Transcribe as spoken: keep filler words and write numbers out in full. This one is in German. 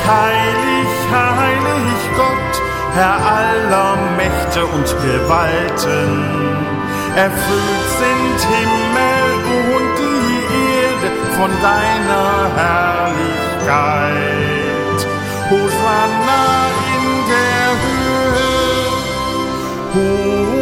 heilig, heilig Gott, Herr aller Mächte und Gewalten. Erfüllt sind Himmel und die Erde von deiner Herrlichkeit. Hosanna in der Höhe.